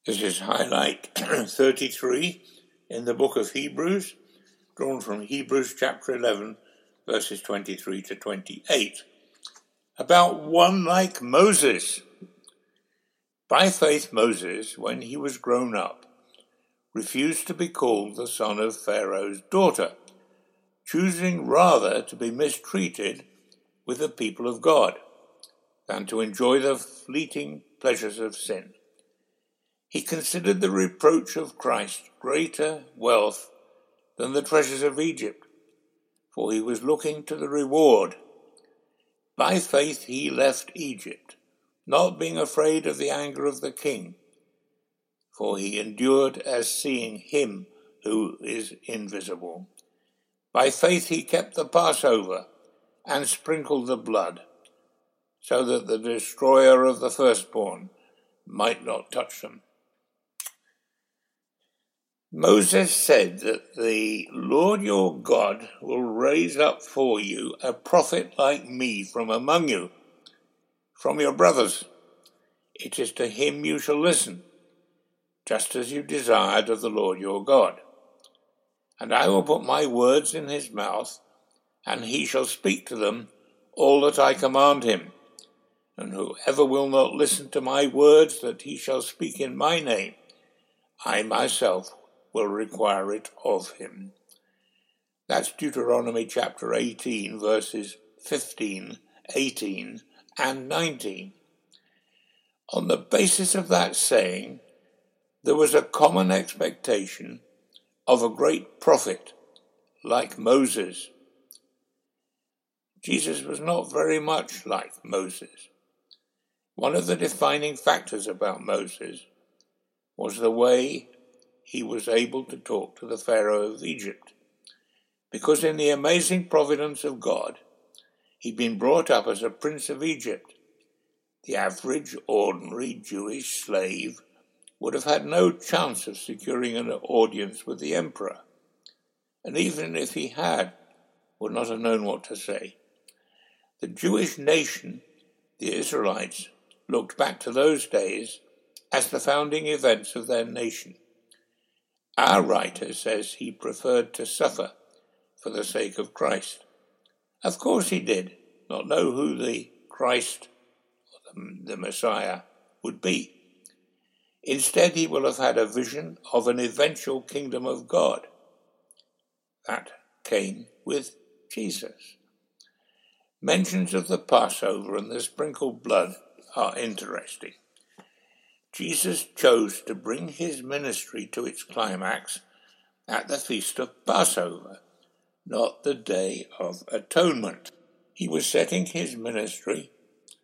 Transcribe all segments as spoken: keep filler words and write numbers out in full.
This is highlight thirty-three in the book of Hebrews, drawn from Hebrews chapter eleven, verses twenty-three to twenty-eight, about one like Moses. By faith Moses, when he was grown up, refused to be called the son of Pharaoh's daughter, choosing rather to be mistreated with the people of God than to enjoy the fleeting pleasures of sin. He considered the reproach of Christ greater wealth than the treasures of Egypt, for he was looking to the reward. By faith he left Egypt, not being afraid of the anger of the king, for he endured as seeing him who is invisible. By faith he kept the Passover and sprinkled the blood, so that the destroyer of the firstborn might not touch them. Moses said that the Lord your God will raise up for you a prophet like me from among you, from your brothers. It is to him you shall listen, just as you desired of the Lord your God. And I will put my words in his mouth, and he shall speak to them all that I command him. And whoever will not listen to my words that he shall speak in my name, I myself will require it of him. That's Deuteronomy chapter eighteen, verses fifteen, eighteen, and nineteen. On the basis of that saying, there was a common expectation of a great prophet like Moses. Jesus was not very much like Moses. One of the defining factors about Moses was the way he was able to talk to the Pharaoh of Egypt, because in the amazing providence of God, he'd been brought up as a prince of Egypt. The average, ordinary Jewish slave would have had no chance of securing an audience with the emperor, and even if he had, would not have known what to say. The Jewish nation, the Israelites, looked back to those days as the founding events of their nation. Our writer says he preferred to suffer for the sake of Christ. Of course he did not know who the Christ, the Messiah, would be. Instead, he will have had a vision of an eventual kingdom of God. That came with Jesus. Mentions of the Passover and the sprinkled blood are interesting. Jesus chose to bring his ministry to its climax at the Feast of Passover, not the Day of Atonement. He was setting his ministry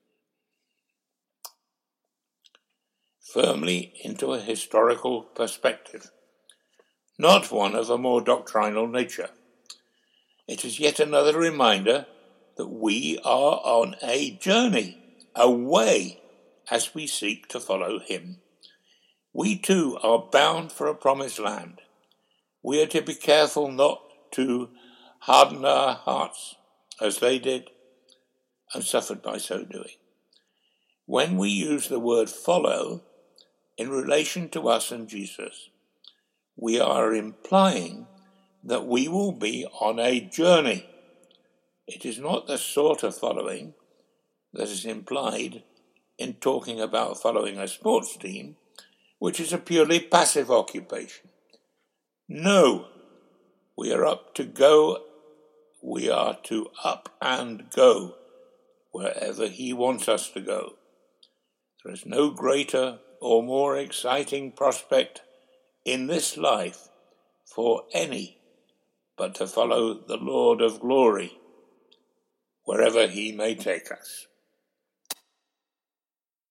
firmly into a historical perspective, not one of a more doctrinal nature. It is yet another reminder that we are on a journey, a way, as we seek to follow him. We too are bound for a promised land. We are to be careful not to harden our hearts as they did and suffered by so doing. When we use the word follow in relation to us and Jesus, we are implying that we will be on a journey. It is not the sort of following that is implied in talking about following a sports team, which is a purely passive occupation. No, we are up to go, we are to up and go wherever he wants us to go. There is no greater or more exciting prospect in this life for any but to follow the Lord of glory wherever he may take us.